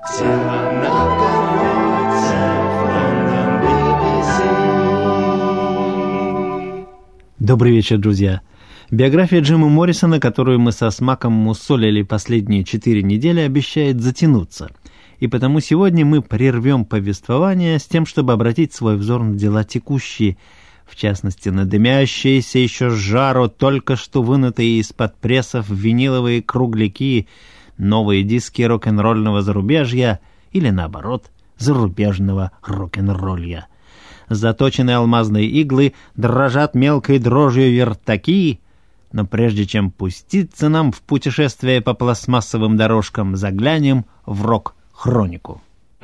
Добрый вечер, друзья. Биография Джима Моррисона, которую мы со смаком мусолили последние 4 недели, обещает затянуться. И потому сегодня мы прервем повествование с тем, чтобы обратить свой взор на дела текущие, в частности, на дымящиеся еще с жару, только что вынутые из-под прессов виниловые кругляки, новые диски рок-н-ролльного зарубежья или, наоборот, зарубежного рок-н-ролля. Заточенные алмазные иглы дрожат мелкой дрожью вертаки, но прежде чем пуститься нам в путешествие по пластмассовым дорожкам, заглянем в рок-хронику.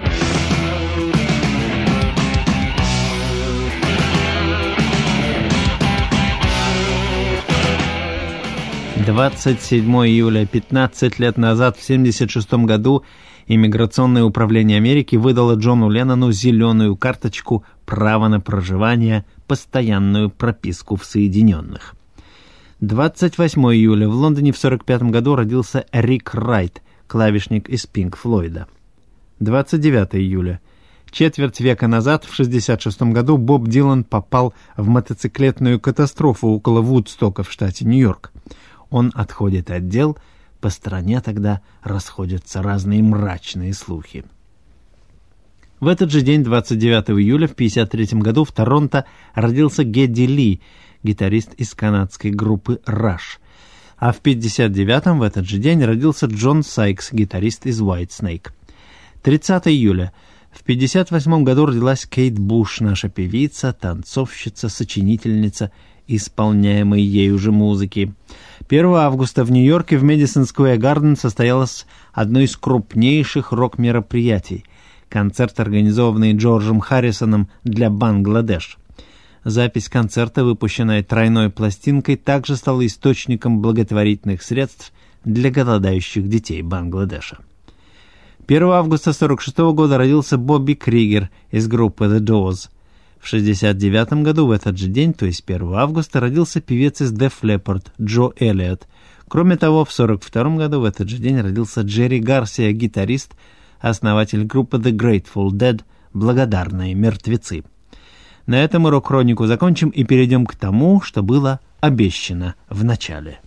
27 июля, 15 лет назад, в 1976 году, Иммиграционное управление Америки выдало Джону Леннону зеленую карточку «Право на проживание», постоянную прописку в Соединенных. 28 июля в Лондоне в 1945 году родился Рик Райт, клавишник из Пинк Флойда. 29 июля. Четверть века назад, в 1966 году, Боб Дилан попал в мотоциклетную катастрофу около Вудстока в штате Нью-Йорк. Он отходит от дел, по стране тогда расходятся разные мрачные слухи. В этот же день, 29 июля, в 1953 году, в Торонто родился Гедди Ли, гитарист из канадской группы Rush. А в 1959 в этот же день родился Джон Сайкс, гитарист из Whitesnake. 30 июля. В 1958 году родилась Кейт Буш, наша певица, танцовщица, сочинительница исполняемой ею же музыки. 1 августа в Нью-Йорке в Мэдисон Сквер Гарден состоялось одно из крупнейших рок-мероприятий – концерт, организованный Джорджем Харрисоном для Бангладеш. Запись концерта, выпущенная тройной пластинкой, также стала источником благотворительных средств для голодающих детей Бангладеша. 1 августа 1946 года родился Бобби Кригер из группы The Doors. В 1969 году в этот же день, то есть 1 августа, родился певец из Def Leppard Джо Эллиот. Кроме того, в 1942 году в этот же день родился Джерри Гарсия, гитарист, основатель группы The Grateful Dead, благодарные мертвецы. На этом мы рок-хронику закончим и перейдем к тому, что было обещано в начале.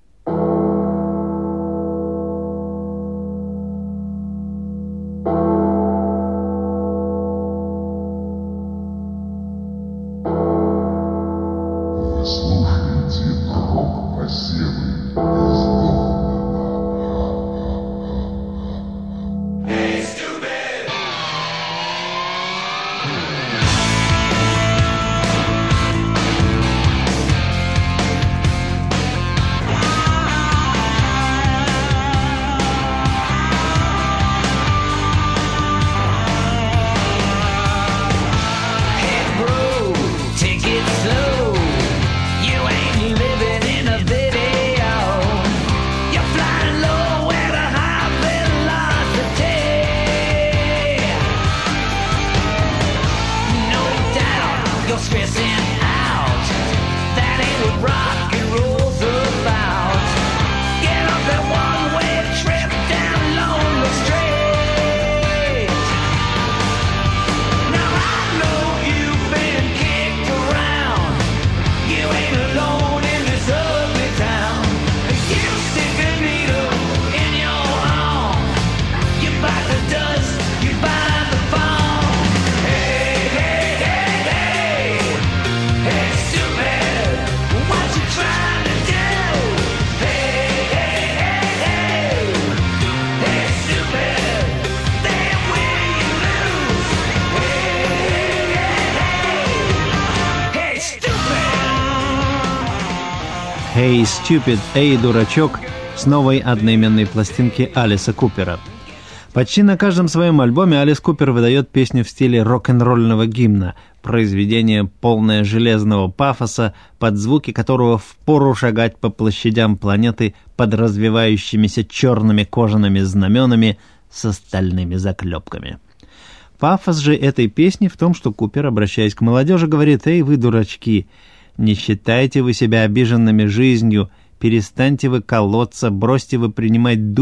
«Hey, Stupid», «Эй, дурачок» с новой одноименной пластинки Алиса Купера. Почти на каждом своем альбоме Алис Купер выдает песню в стиле рок-н-ролльного гимна, произведение, полное железного пафоса, под звуки которого впору шагать по площадям планеты под развивающимися черными кожаными знаменами с стальными заклепками. Пафос же этой песни в том, что Купер, обращаясь к молодежи, говорит: «Эй, вы дурачки, не считайте вы себя обиженными жизнью, перестаньте вы колоться, бросьте вы принимать дурь,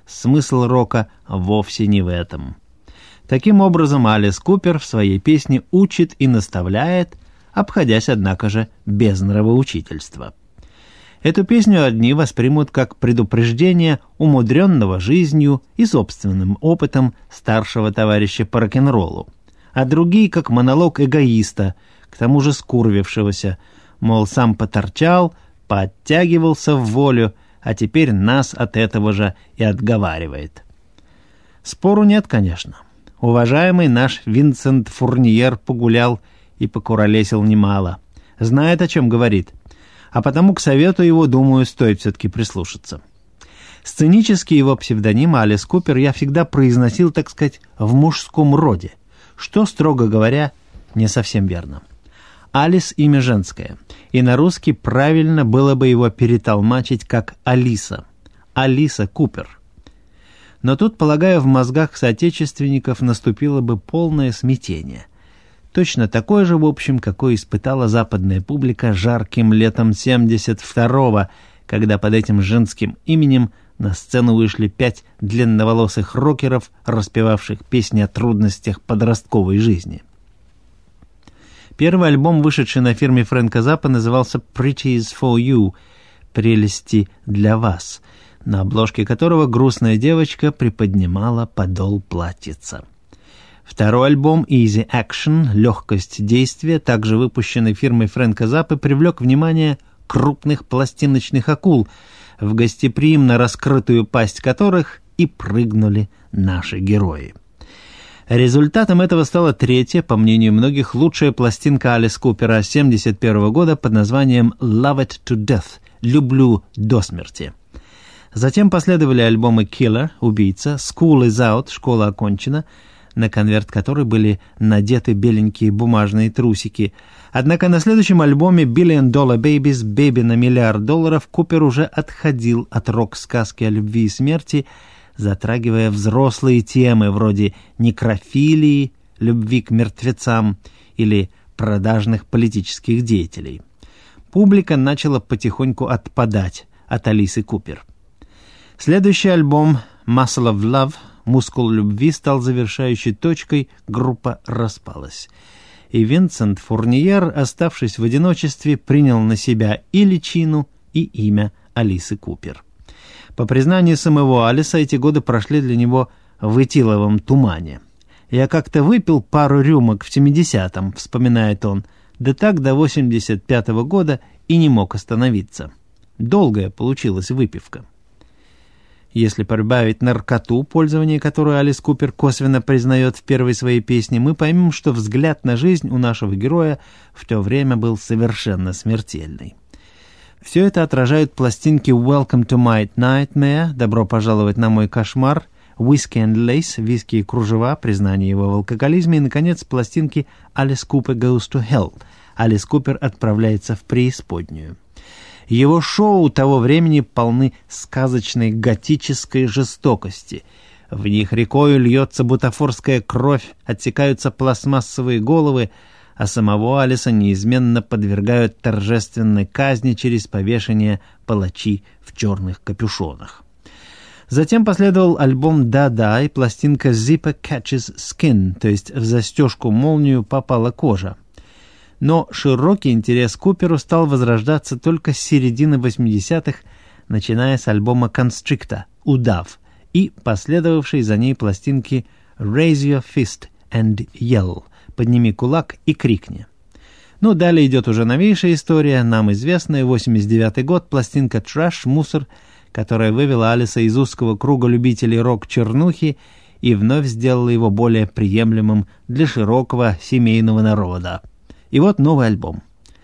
смысл рока вовсе не в этом. Таким образом, Алис Купер в своей песне учит и наставляет, обходясь, однако же, без нравоучительства. Эту песню одни воспримут как предупреждение умудренного жизнью и собственным опытом старшего товарища по рок-н-роллу, а другие как монолог эгоиста, к тому же скурвившегося, мол, сам поторчал, пооттягивался в волю, а теперь нас от этого же и отговаривает. Спору нет, конечно. Уважаемый наш Винсент Фурниер погулял и покуролесил немало. Знает, о чем говорит. А потому к совету его, думаю, стоит все-таки прислушаться. Сценический его псевдоним Алис Купер я всегда произносил, так сказать, в мужском роде, что, строго говоря, не совсем верно. Алис – имя женское, и на русский правильно было бы его перетолмачить как Алиса. Алиса Купер. Но тут, полагаю, в мозгах соотечественников наступило бы полное смятение. Точно такое же, в общем, какое испытала западная публика жарким летом 72-го, когда под этим женским именем на сцену вышли 5 длинноволосых рокеров, распевавших песни о трудностях подростковой жизни. Первый альбом, вышедший на фирме Фрэнка Заппа, назывался «Pretties for You» — «Прелести для вас», на обложке которого грустная девочка приподнимала подол платьица. Второй альбом «Easy Action» — «Легкость действия», также выпущенный фирмой Фрэнка Заппы, привлек внимание крупных пластиночных акул, в гостеприимно раскрытую пасть которых и прыгнули наши герои. Результатом этого стала третья, по мнению многих, лучшая пластинка Алис Купера 1971 года под названием «Love It to Death» — «Люблю до смерти». Затем последовали альбомы «Killer» — «Убийца», «School is Out» — «Школа окончена», на конверт которой были надеты беленькие бумажные трусики. Однако на следующем альбоме «Billion Dollar Babies» — «Бэби на миллиард долларов» Купер уже отходил от рок-сказки о любви и смерти, затрагивая взрослые темы вроде некрофилии, любви к мертвецам или продажных политических деятелей. Публика начала потихоньку отпадать от Алисы Купер. Следующий альбом «Muscle of Love» «Мускул любви» стал завершающей точкой, группа распалась. И Винсент Фурниер, оставшись в одиночестве, принял на себя и личину, и имя Алисы Купер. По признанию самого Алиса, эти годы прошли для него в этиловом тумане. «Я как-то выпил пару рюмок в 70-м», — вспоминает он, «да так до 85-го года и не мог остановиться. Долгая получилась выпивка». Если прибавить наркоту, пользование которой Алис Купер косвенно признает в первой своей песне, мы поймем, что взгляд на жизнь у нашего героя в то время был совершенно смертельный. Все это отражают пластинки «Welcome to My Nightmare» «Добро пожаловать на мой кошмар», «Whiskey and Lace» «Виски и кружева», признание его в алкоголизме и, наконец, пластинки «Alice Cooper Goes to Hell» «Алис Купер отправляется в преисподнюю». Его шоу того времени полны сказочной готической жестокости. В них рекою льется бутафорская кровь, отсекаются пластмассовые головы, а самого Алиса неизменно подвергают торжественной казни через повешение палачи в черных капюшонах. Затем последовал альбом «Да-да» и пластинка «Zipper Catches Skin», то есть в застежку-молнию попала кожа. Но широкий интерес к Куперу стал возрождаться только с середины 80-х, начиная с альбома «Constrictor» «Удав» и последовавшей за ней пластинки «Raise Your Fist and Yell» «Подними кулак и крикни». Ну, далее идет уже новейшая история, нам известная, 89-й год, пластинка «Trash» «Мусор», которая вывела Алиса из узкого круга любителей рок-чернухи и вновь сделала его более приемлемым для широкого семейного народа. И вот новый альбом.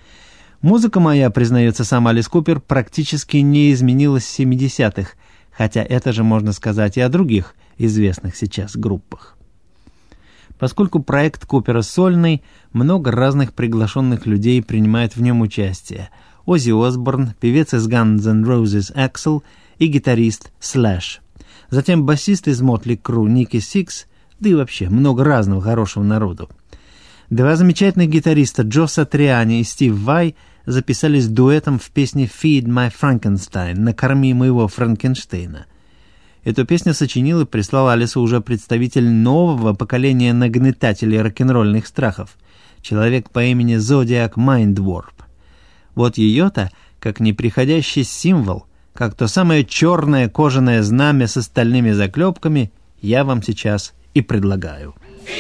Музыка моя, признается сам Алис Купер, практически не изменилась с 70-х, хотя это же можно сказать и о других известных сейчас группах. Поскольку проект Купера сольный, много разных приглашенных людей принимает в нем участие. Оззи Осборн, певец из Guns N' Roses Axl и гитарист Slash. Затем басист из Motley Crue Никки Сикс, да и вообще много разного хорошего народу. Два замечательных гитариста Джо Сатриани и Стив Vai записались дуэтом в песне «Feed My Frankenstein» «Накорми моего Франкенштейна». Эту песню сочинил и прислал Алису уже представитель нового поколения нагнетателей рок-н-ролльных страхов, человек по имени Zodiac Mindwarp. Вот ее-то, как неприходящий символ, как то самое черное кожаное знамя с остальными заклепками, я вам сейчас и предлагаю.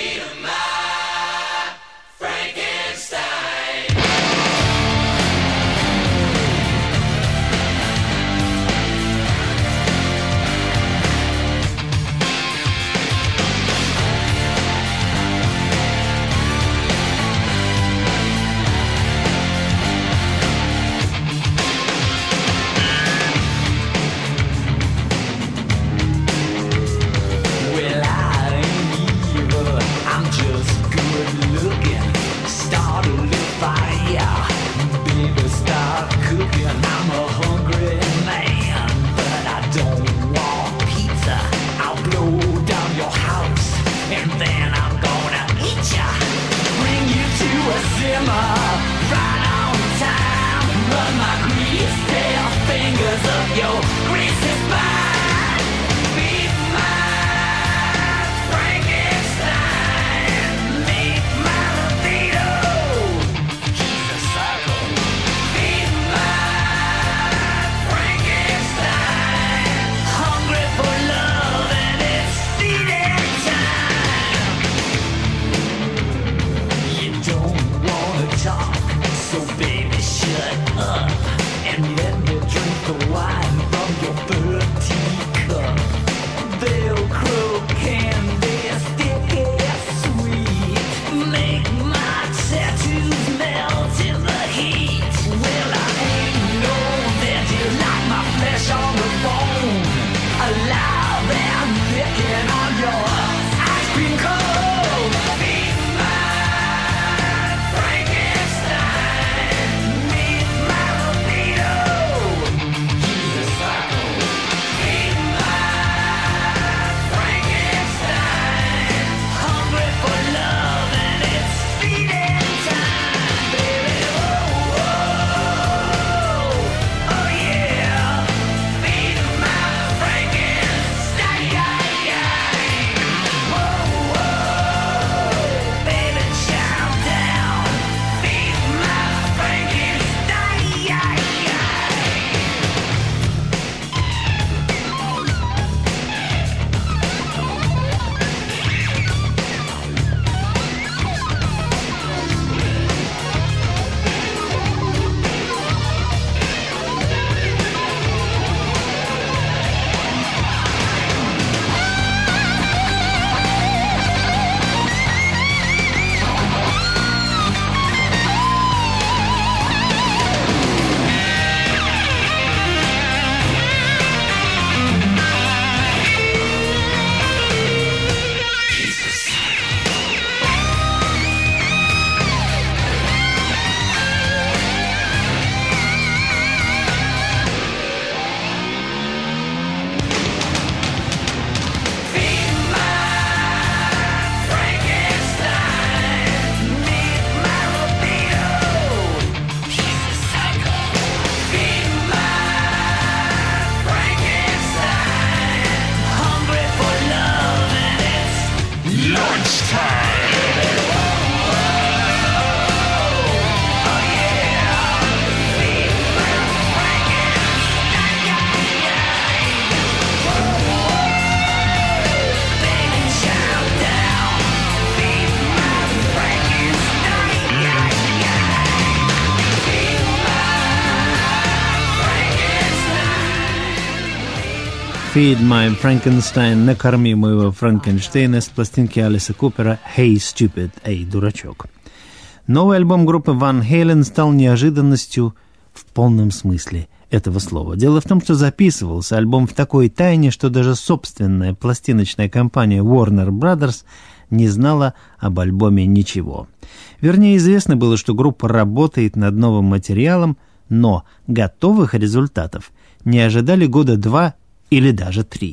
«Feed my Frankenstein», «Накорми моего Франкенштейна» с пластинки Алиса Купера «Hey Stupid», «Эй, дурачок». Новый альбом группы Ван Хейлен стал неожиданностью в полном смысле этого слова. Дело в том, что записывался альбом в такой тайне, что даже собственная пластиночная компания Warner Brothers не знала об альбоме ничего. Вернее, известно было, что группа работает над новым материалом, но готовых результатов не ожидали года 2 или даже 3.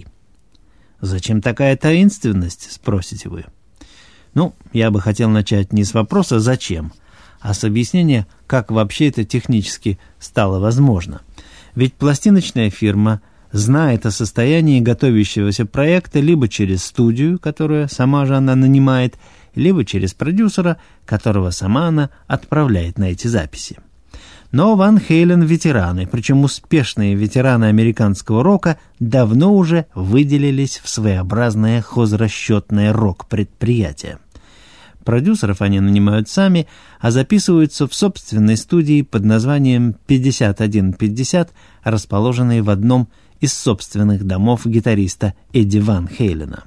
Зачем такая таинственность, спросите вы? Ну, я бы хотел начать не с вопроса «зачем?», а с объяснения, как вообще это технически стало возможно. Ведь пластиночная фирма знает о состоянии готовящегося проекта либо через студию, которую сама же она нанимает, либо через продюсера, которого сама она отправляет на эти записи. Но Ван Хейлен ветераны, причем успешные ветераны американского рока, давно уже выделились в своеобразное хозрасчетное рок-предприятие. Продюсеров они нанимают сами, а записываются в собственной студии под названием 5150, расположенной в одном из собственных домов гитариста Эдди Ван Хейлена.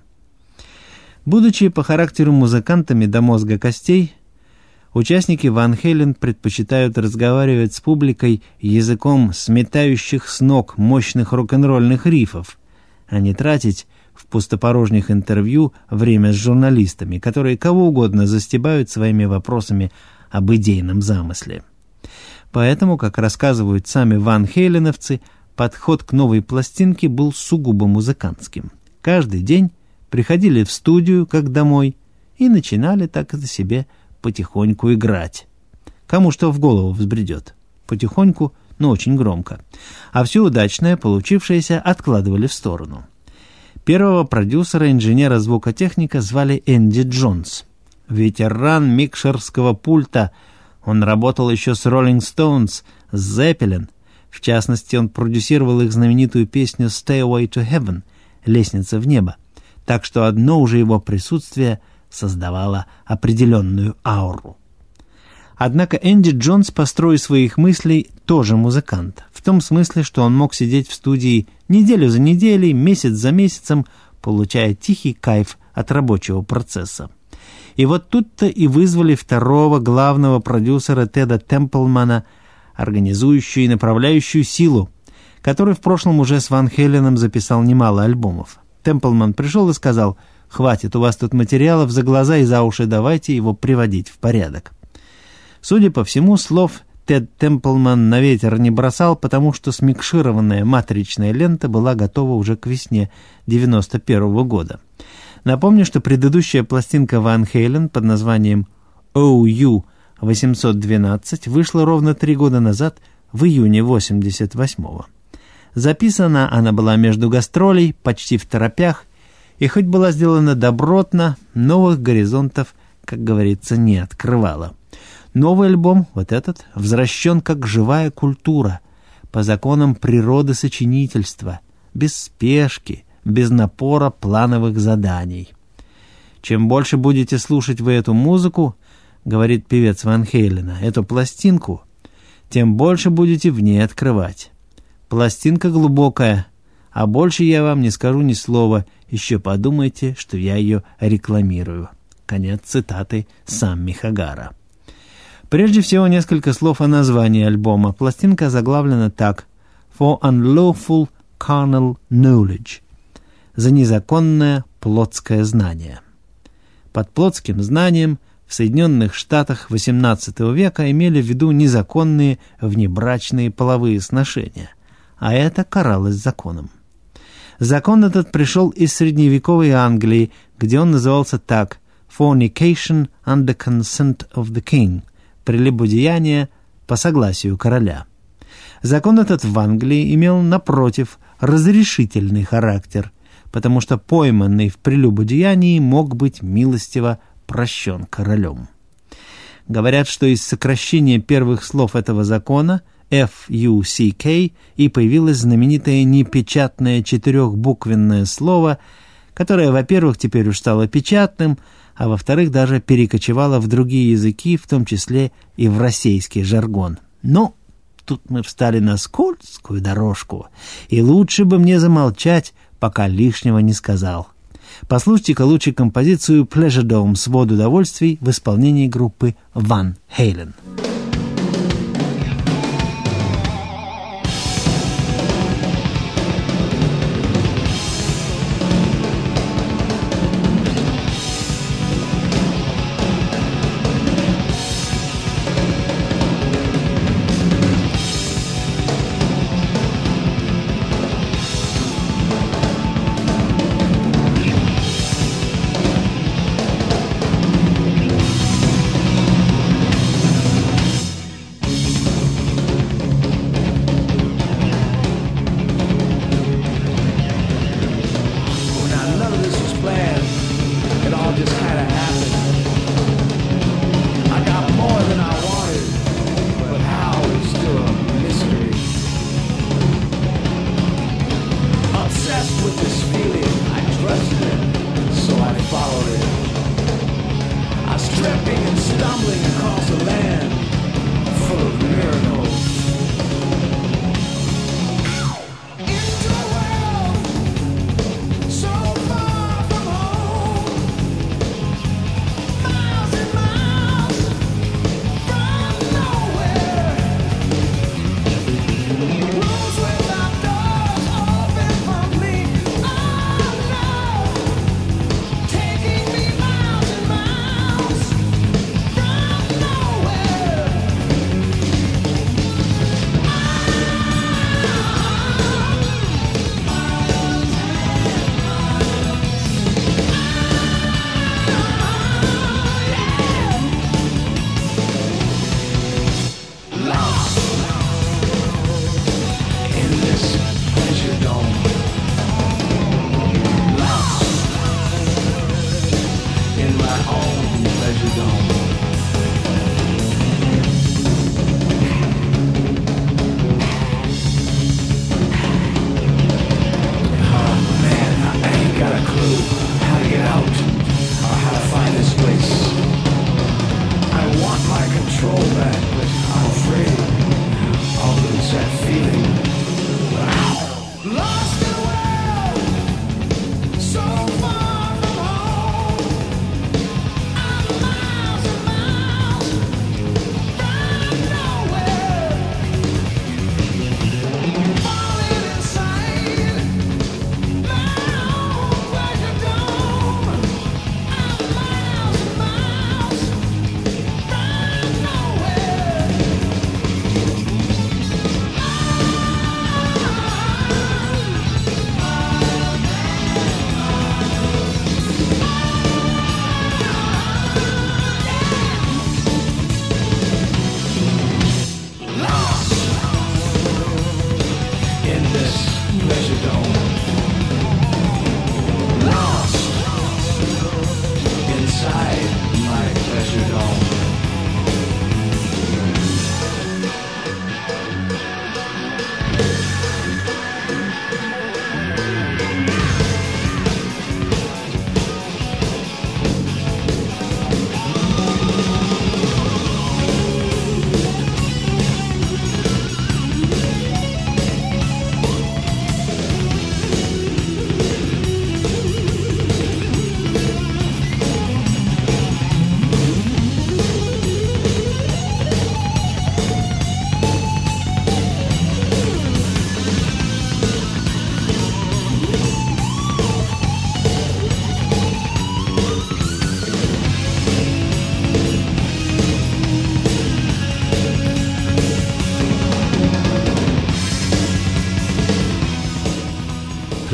Будучи по характеру музыкантами до мозга костей, участники Ван Хейлен предпочитают разговаривать с публикой языком сметающих с ног мощных рок-н-ролльных рифов, а не тратить в пустопорожних интервью время с журналистами, которые кого угодно застебают своими вопросами об идейном замысле. Поэтому, как рассказывают сами Ван Хейленовцы, подход к новой пластинке был сугубо музыкантским. Каждый день приходили в студию, как домой, и начинали так и себе потихоньку играть. Кому что в голову взбредет. Потихоньку, но очень громко. А все удачное, получившееся, откладывали в сторону. Первого продюсера, инженера-звукотехника звали Энди Джонс. Ветеран микшерского пульта. Он работал еще с Rolling Stones, с Zeppelin. В частности, он продюсировал их знаменитую песню «Stairway to Heaven» — «Лестница в небо». Так что одно уже его присутствие создавало определенную ауру. Однако Энди Джонс по строю своих мыслей тоже музыкант, в том смысле, что он мог сидеть в студии неделю за неделей, месяц за месяцем, получая тихий кайф от рабочего процесса. И вот тут-то и вызвали второго главного продюсера Теда Темплмана, организующую и направляющую силу, который в прошлом уже с Ван Хейленом записал немало альбомов. Темплман пришел и сказал: «Хватит, у вас тут материалов за глаза и за уши, давайте его приводить в порядок». Судя по всему, слов Тед Темплман на ветер не бросал, потому что смикшированная матричная лента была готова уже к весне 91 года. Напомню, что предыдущая пластинка Ван Хейлен под названием OU-812 вышла ровно 3 года назад, в июне 88-го. Записана она была между гастролей, почти в торопях, и хоть была сделана добротно, новых горизонтов, как говорится, не открывала. Новый альбом, вот этот, возвращен как живая культура, по законам природы сочинительства, без спешки, без напора плановых заданий. «Чем больше будете слушать вы эту музыку, — говорит певец Ван Хейлена, — эту пластинку, тем больше будете в ней открывать. Пластинка глубокая, а больше я вам не скажу ни слова, еще подумайте, что я ее рекламирую». Конец цитаты Самми Хагара. Прежде всего, несколько слов о названии альбома. Пластинка заглавлена так: «For Unlawful Carnal Knowledge» — «За незаконное плотское знание». Под плотским знанием в Соединенных Штатах XVIII века имели в виду незаконные внебрачные половые сношения, а это каралось законом. Закон этот пришел из средневековой Англии, где он назывался так: «Fornication under consent of the king» — «прелюбодеяние по согласию короля». Закон этот в Англии имел, напротив, разрешительный характер, потому что пойманный в прелюбодеянии мог быть милостиво прощен королем. Говорят, что из сокращения первых слов этого закона FUCK и появилось знаменитое непечатное 4-буквенное слово, которое, во-первых, теперь уж стало печатным, а во-вторых, даже перекочевало в другие языки, в том числе и в российский жаргон. Но тут мы встали на скользкую дорожку, и лучше бы мне замолчать, пока лишнего не сказал. Послушайте-ка лучше композицию «Pleasure Dome» — «Свод удовольствий» в исполнении группы Ван Хейлен.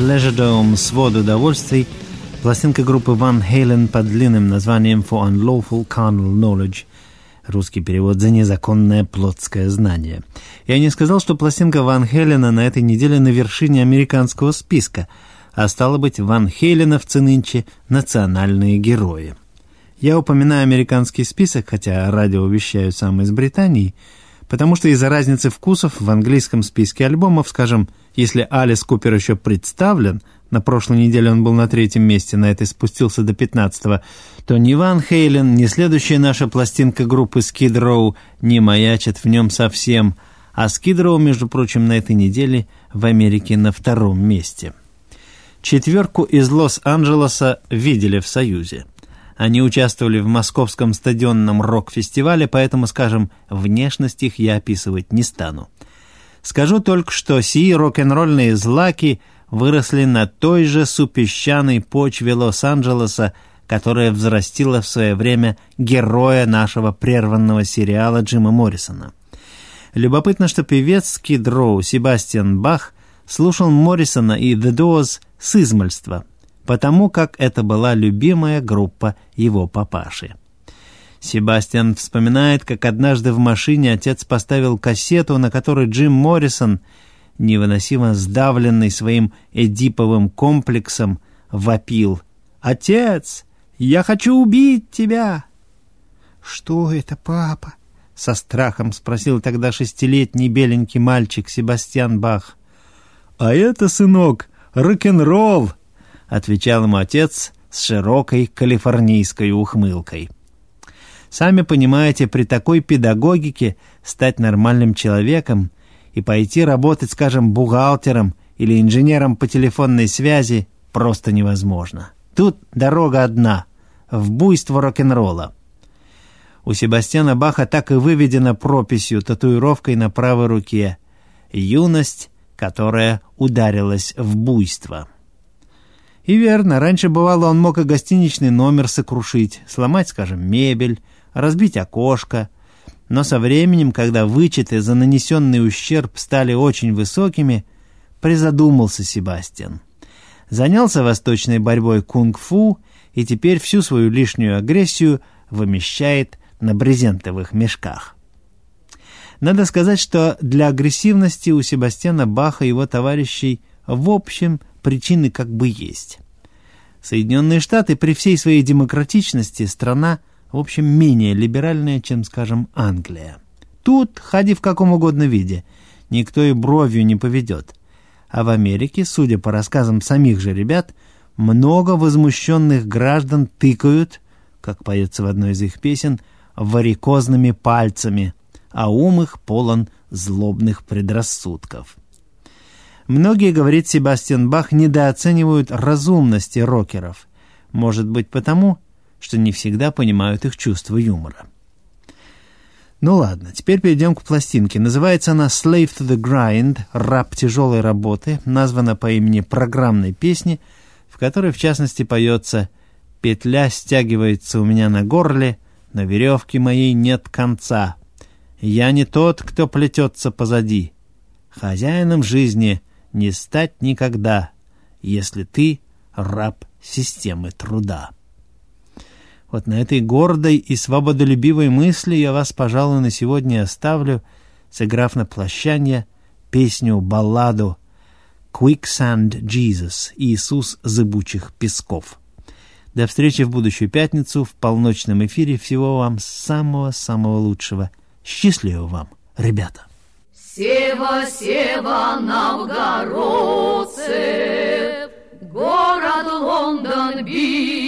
Pleasure Dome, свод удовольствий, пластинка группы Van Halen под длинным названием For Unlawful Carnal Knowledge. Русский перевод «За незаконное плотское знание». Я не сказал, что пластинка Ван Хелена на этой неделе на вершине американского списка, а стало быть, Ван Хеленовцы нынче национальные герои. Я упоминаю американский список, хотя радио вещаю сам из Британии, потому что из-за разницы вкусов в английском списке альбомов, скажем, если Алис Купер еще представлен, на прошлой неделе он был на 3-м месте, на этой спустился до 15-го, то ни Ван Хейлен, ни следующая наша пластинка группы Skid Row не маячат в нем совсем, а Skid Row, между прочим, на этой неделе в Америке на 2-м месте. 4 из Лос-Анджелеса видели в Союзе. Они участвовали в московском стадионном рок-фестивале, поэтому, скажем, внешность их я описывать не стану. Скажу только, что сии рок-н-ролльные злаки выросли на той же супесчаной почве Лос-Анджелеса, которая взрастила в свое время героя нашего прерванного сериала Джима Моррисона. Любопытно, что певец Skid Row Себастьян Бах слушал Моррисона и The Doors с измальства, потому как это была любимая группа его папаши. Себастьян вспоминает, как однажды в машине отец поставил кассету, на которой Джим Моррисон, невыносимо сдавленный своим эдиповым комплексом, вопил: «Отец, я хочу убить тебя!» «Что это, папа?» — со страхом спросил тогда 6-летний беленький мальчик Себастьян Бах. «А это, сынок, рок-н-ролл!» — отвечал ему отец с широкой калифорнийской ухмылкой. Сами понимаете, при такой педагогике стать нормальным человеком и пойти работать, скажем, бухгалтером или инженером по телефонной связи просто невозможно. Тут дорога одна — в буйство рок-н-ролла. У Себастьяна Баха так и выведена прописью, татуировкой на правой руке: «Юность, которая ударилась в буйство». И верно, раньше бывало, он мог и гостиничный номер сокрушить, сломать, скажем, мебель, разбить окошко. Но со временем, когда вычеты за нанесенный ущерб стали очень высокими, призадумался Себастьян. Занялся восточной борьбой кунг-фу и теперь всю свою лишнюю агрессию вымещает на брезентовых мешках. Надо сказать, что для агрессивности у Себастьяна Баха и его товарищей в общем причины как бы есть. Соединенные Штаты при всей своей демократичности страна, в общем, менее либеральная, чем, скажем, Англия. Тут ходи в каком угодно виде, никто и бровью не поведет. А в Америке, судя по рассказам самих же ребят, много возмущенных граждан тыкают, как поется в одной из их песен, варикозными пальцами, а ум их полон злобных предрассудков. Многие, говорит Себастьян Бах, недооценивают разумности рокеров. Может быть потому, что не всегда понимают их чувство юмора. Ну ладно, теперь перейдем к пластинке. Называется она «Slave to the Grind», «Раб тяжелой работы», названа по имени программной песни, в которой, в частности, поется: «Петля стягивается у меня на горле, на веревке моей нет конца. Я не тот, кто плетется позади. Хозяином жизни не стать никогда, если ты раб системы труда». Вот на этой гордой и свободолюбивой мысли я вас, пожалуй, на сегодня оставлю, сыграв на прощание песню-балладу «Quicksand Jesus» «Иисус зыбучих песков». До встречи в будущую пятницу в полночном эфире. Всего вам самого-самого лучшего. Счастливо вам, ребята! Сева, Сева, новгородцы, город Лондон бит.